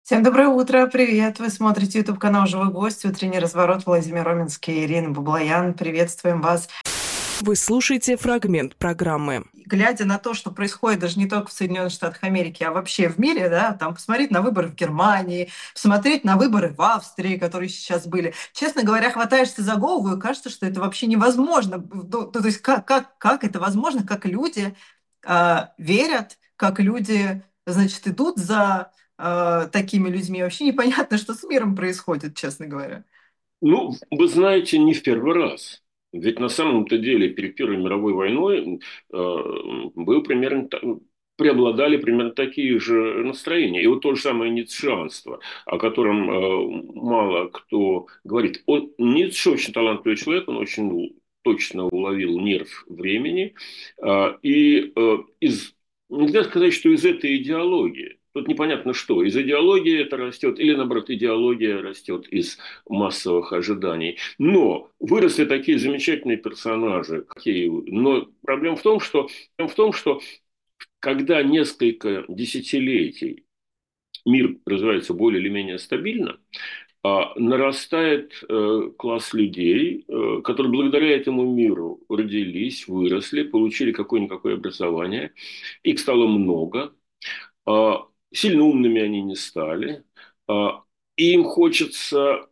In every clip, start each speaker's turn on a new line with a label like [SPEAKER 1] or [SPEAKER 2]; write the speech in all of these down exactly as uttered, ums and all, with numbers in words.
[SPEAKER 1] Всем доброе утро, привет! Вы смотрите YouTube канал «Живой гвоздь», утренний разворот, Владимир Роменский, Ирина Баблоян. Приветствуем вас.
[SPEAKER 2] Вы слушаете фрагмент программы.
[SPEAKER 1] Глядя на то, что происходит даже не только в Соединенных Штатах Америки, а вообще в мире, да, там посмотреть на выборы в Германии, посмотреть на выборы в Австрии, которые сейчас были. Честно говоря, хватаешься за голову и кажется, что это вообще невозможно. Ну, то есть как, как, как это возможно, как люди а, верят, как люди, значит, идут за а, такими людьми. Вообще непонятно, что с миром происходит, честно говоря.
[SPEAKER 3] Ну, вы знаете, не в первый раз. Ведь на самом-то деле перед Первой мировой войной э, был примерно та- преобладали примерно такие же настроения. И вот то же самое ницшеанство, о котором э, мало кто говорит. Он, Ницше очень талантливый человек, он очень точно уловил нерв времени. Э, и э, из, нельзя сказать, что из этой идеологии, тут непонятно что, из идеологии это растет, или наоборот, идеология растет из массовых ожиданий. Но выросли такие замечательные персонажи. Какие... Но проблема в том, что, в том, что когда несколько десятилетий мир развивается более или менее стабильно, а, нарастает э, класс людей, э, которые благодаря этому миру родились, выросли, получили какое-никакое образование. Их стало много. А, сильно умными они не стали. А, и им хочется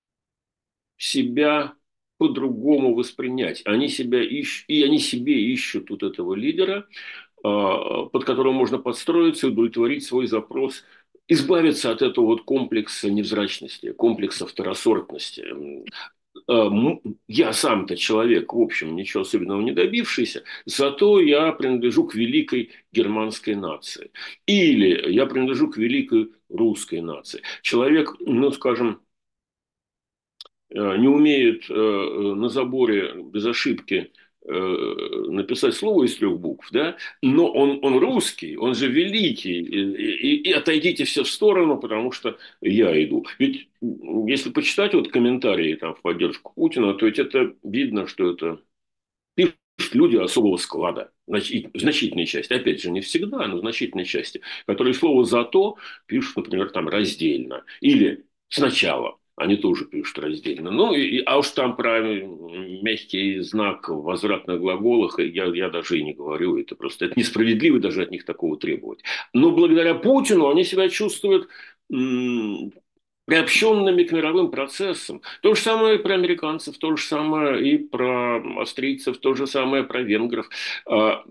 [SPEAKER 3] себя по-другому воспринять. Они себя ищут, и они себе ищут вот этого лидера, а, под которого можно подстроиться и удовлетворить свой запрос, избавиться от этого вот комплекса невзрачности, комплекса второсортности. А, Я сам-то человек, в общем, ничего особенного не добившийся, зато я принадлежу к великой германской нации. Или я принадлежу к великой русской нации. Человек, ну, скажем, не умеет э, на заборе без ошибки э, написать слово из трех букв, да, но он, он русский, он же великий, и, и, и отойдите все в сторону, потому что я иду. Ведь если почитать вот комментарии там, в поддержку Путина, то ведь это видно, что это пишут люди особого склада, в значительной части, опять же, не всегда, но в значительной части, которые слово «зато» пишут, например, там раздельно или сначала. Они тоже пишут раздельно. Ну, и, а уж там про мягкий знак в возвратных глаголах я, я даже и не говорю. Это просто это несправедливо даже от них такого требовать. Но благодаря Путину они себя чувствуют м- приобщенными к мировым процессам. То же самое и про американцев, то же самое и про австрийцев, то же самое про венгров. А,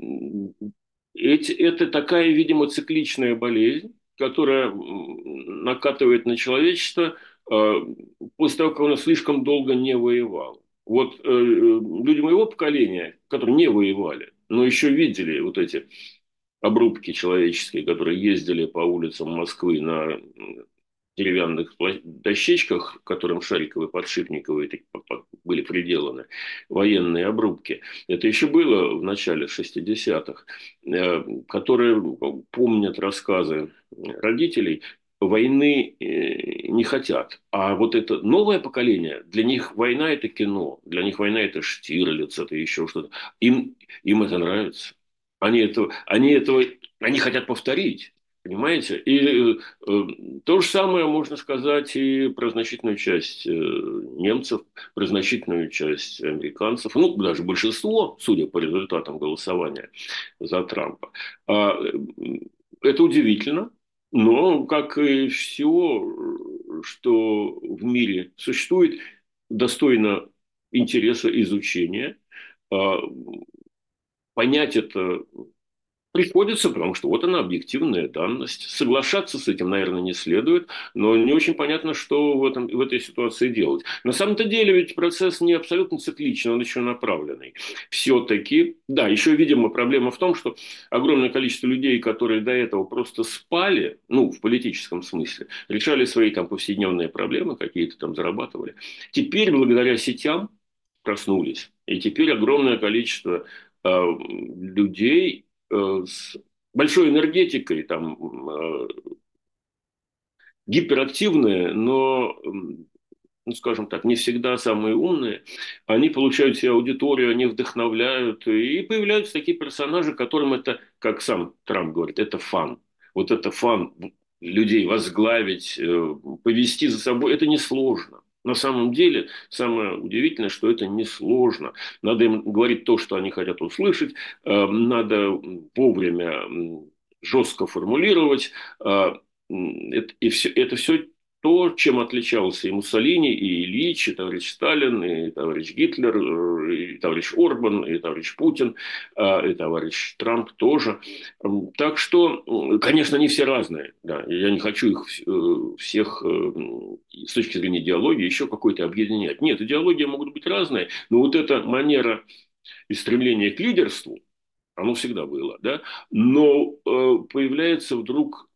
[SPEAKER 3] эти, это такая, видимо, цикличная болезнь, которая накатывает на человечество э, после того, как оно слишком долго не воевало. Вот э, люди моего поколения, которые не воевали, но еще видели вот эти обрубки человеческие, которые ездили по улицам Москвы на деревянных дощечках, которым шариковые подшипниковые были приделаны, военные обрубки. Это еще было в начале шестидесятых, которые помнят рассказы родителей, войны не хотят. А вот это новое поколение, для них война – это кино, для них война – это Штирлиц, это еще что-то. Им, им это нравится. Они, это, они, этого, они хотят повторить. Понимаете? И э, то же самое можно сказать и про значительную часть э, немцев, про значительную часть американцев, ну, даже большинство, судя по результатам голосования за Трампа. А, э, это удивительно, но, как и все, что в мире существует, достойно интереса изучения. А, понять это приходится, потому что вот она объективная данность. Соглашаться с этим, наверное, не следует, но не очень понятно, что в, этом, в этой ситуации делать. На самом-то деле ведь процесс не абсолютно цикличный, он еще направленный. Все-таки, да, еще, видимо, проблема в том, что огромное количество людей, которые до этого просто спали, ну, в политическом смысле, решали свои там повседневные проблемы, какие-то там зарабатывали, теперь благодаря сетям проснулись. И теперь огромное количество э, людей э, с большой энергетикой, там, э, гиперактивные, но, ну, скажем так, не всегда самые умные, они получают себе аудиторию, они вдохновляют, и появляются такие персонажи, которым это, как сам Трамп говорит, это фан. Вот это фан людей возглавить, э, повести за собой, это несложно. На самом деле, самое удивительное, что это несложно. Надо им говорить то, что они хотят услышать, э, надо вовремя жестко формулировать. э, И все, это все то, чем отличался и Муссолини, и Ильич, и товарищ Сталин, и товарищ Гитлер, э, и товарищ Орбан, и товарищ Путин, э, и товарищ Трамп тоже. Так что, конечно, они все разные. Да. Я не хочу их э, всех э, с точки зрения идеологии еще какой-то объединять. Нет, идеологии могут быть разные, но вот эта манера и стремление к лидерству, оно всегда было, да, но э, появляется вдруг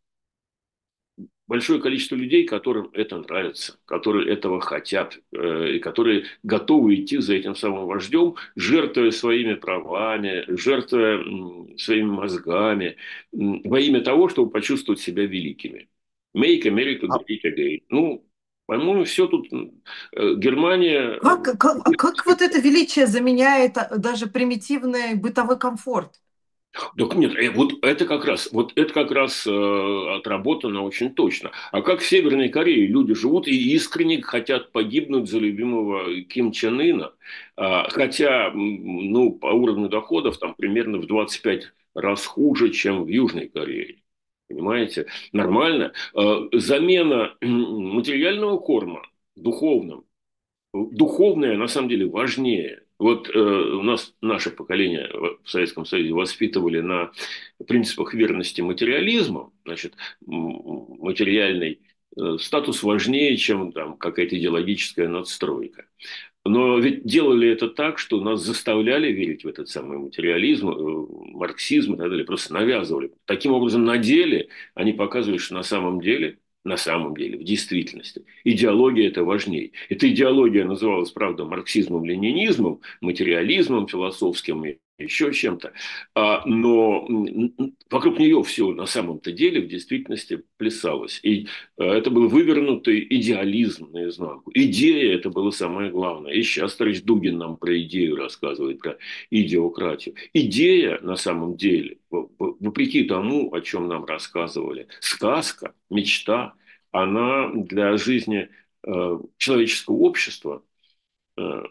[SPEAKER 3] большое количество людей, которым это нравится, которые этого хотят, э, и которые готовы идти за этим самым вождем, жертвуя своими правами, жертвуя м, своими мозгами, м, во имя того, чтобы почувствовать себя великими. Make America
[SPEAKER 1] А
[SPEAKER 3] Great Again. Ну, по-моему, все тут. э, Германия.
[SPEAKER 1] как, как, а как вот это величие заменяет а, даже примитивный бытовой комфорт?
[SPEAKER 3] Так нет, э, вот это как раз, вот это как раз э, отработано очень точно. А как в Северной Корее люди живут и искренне хотят погибнуть за любимого Ким Чен Ына, а, хотя, м, ну, по уровню доходов там примерно в двадцать пять раз хуже, чем в Южной Корее. Понимаете? Нормально. Э, замена м, материального корма духовным, духовное на самом деле важнее. Вот э, у нас наше поколение в Советском Союзе воспитывали на принципах верности материализма, значит, материальный э, статус важнее, чем там какая-то идеологическая надстройка. Но ведь делали это так, что нас заставляли верить в этот самый материализм, э, марксизм и так далее, просто навязывали. Таким образом, на деле они показывают, что на самом деле, на самом деле, в действительности, идеология это важнее. Эта идеология называлась, правда, марксизмом, ленинизмом, материализмом философским и еще чем-то, а, но вокруг нее все на самом-то деле в действительности плясалось. И это был вывернутый идеализм наизнанку. Идея – это было самое главное. И сейчас товарищ Дугин нам про идею рассказывает, про идеократию. Идея, на самом деле, вопреки тому, о чем нам рассказывали, сказка, мечта, она для жизни э, человеческого общества э,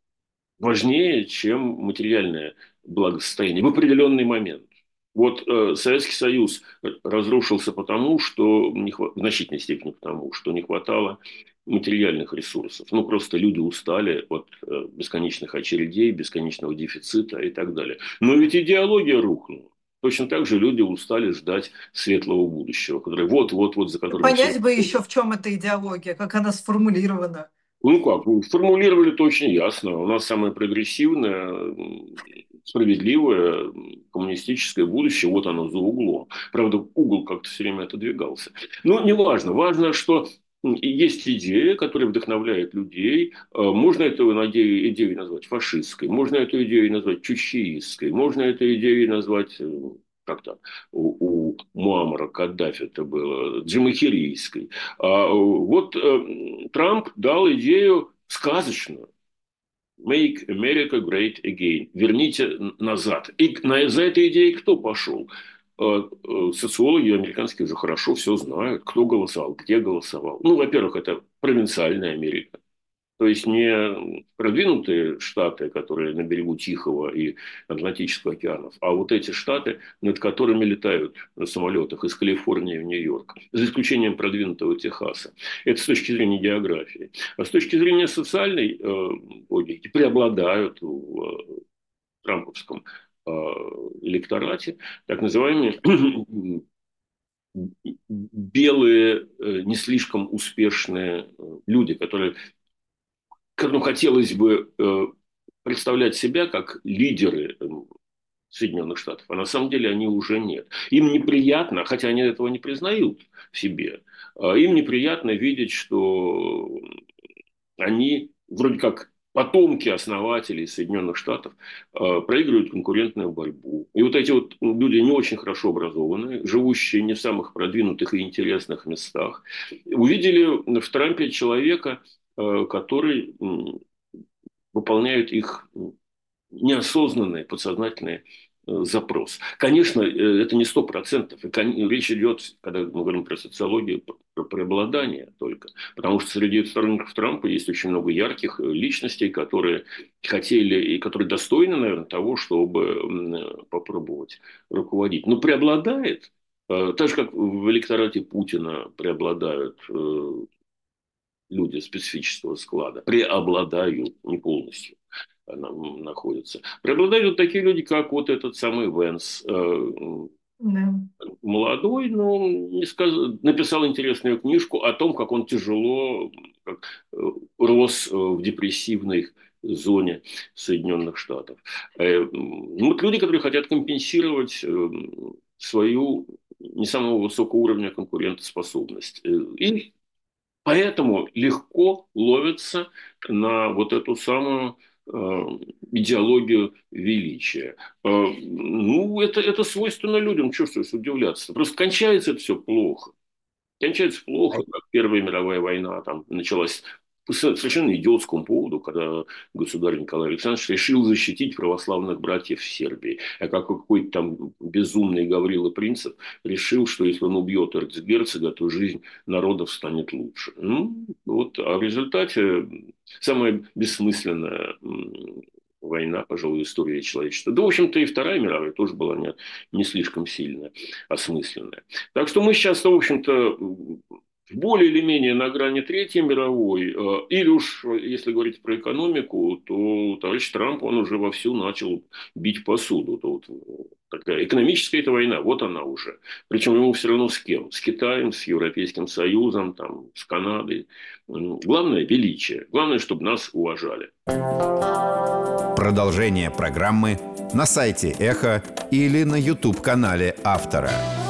[SPEAKER 3] важнее, чем материальное благосостояние в определенный момент. Вот э, Советский Союз разрушился потому, что не хва- в значительной степени потому, что не хватало материальных ресурсов. Ну, просто люди устали от э, бесконечных очередей, бесконечного дефицита и так далее. Но ведь идеология рухнула. Точно так же люди устали ждать светлого будущего, которое вот-вот-вот, за которым все.
[SPEAKER 1] Понять бы еще, в чем эта идеология, как она сформулирована.
[SPEAKER 3] Ну как, ну, формулировали это очень ясно. У нас самое прогрессивное, справедливое, коммунистическое будущее, вот оно за углом. Правда, угол как-то все время отодвигался. Но не важно. Важно, что есть идея, которая вдохновляет людей. Можно эту идею, идею назвать фашистской, можно эту идею назвать чучхеистской, можно эту идею назвать как-то у, у Муаммара Каддафи это было, джамахирийской. А вот э, Трамп дал идею сказочную. Make America Great Again. Верните назад. И на, за этой идеей кто пошел? Э, э, Социологи американские уже хорошо все знают, кто голосовал, где голосовал. Ну, во-первых, это провинциальная Америка. То есть не продвинутые штаты, которые на берегу Тихого и Атлантического океанов, а вот эти штаты, над которыми летают на самолетах из Калифорнии в Нью-Йорк, за исключением продвинутого Техаса. Это с точки зрения географии. А с точки зрения социальной э, логики преобладают в э, трамповском э, электорате так называемые белые, э, не слишком успешные э, люди, которые которым хотелось бы э, представлять себя как лидеры э, Соединенных Штатов, а на самом деле они уже нет. Им неприятно, хотя они этого не признают в себе, э, им неприятно видеть, что они вроде как потомки основателей Соединенных Штатов э, проигрывают конкурентную борьбу. И вот эти вот люди не очень хорошо образованные, живущие не в самых продвинутых и интересных местах, увидели в Трампе человека, э, который м, выполняет их неосознанные, подсознательные запрос. Конечно, это не сто процентов. И речь идет, когда мы говорим про социологию, про преобладание только. Потому что среди сторонников Трампа есть очень много ярких личностей, которые хотели и которые достойны, наверное, того, чтобы попробовать руководить. Но преобладает, так же, как в электорате Путина преобладают люди специфического склада. Преобладают, не полностью находятся. Преобладают вот такие люди, как вот этот самый Венс. Да. Молодой, но не сказ... написал интересную книжку о том, как он тяжело как, рос в депрессивной зоне Соединенных Штатов. Ну, вот люди, которые хотят компенсировать свою не самого высокого уровня конкурентоспособность. И поэтому легко ловятся на вот эту самую идеологию величия. Ну, это, это свойственно людям, что ж удивляться. Просто кончается это все плохо. Кончается плохо, как Первая мировая война там началась по совершенно идиотскому поводу, когда государь Николай Александрович решил защитить православных братьев в Сербии. А как какой-то там безумный Гаврила Принцип решил, что если он убьет эрцгерцога, то жизнь народов станет лучше. Ну, вот, а в результате самая бессмысленная война, пожалуй, в истории человечества. Да, в общем-то, и Вторая мировая тоже была не, не слишком сильная, осмысленная. Так что мы сейчас, в общем-то, более или менее на грани Третьей мировой, или уж, если говорить про экономику, то товарищ Трамп, он уже вовсю начал бить посуду. То вот такая экономическая эта война, вот она уже. Причем ему все равно с кем? С Китаем, с Европейским Союзом, там, с Канадой. Главное – величие. Главное, чтобы нас уважали.
[SPEAKER 4] Продолжение программы на сайте Эхо или на YouTube-канале автора.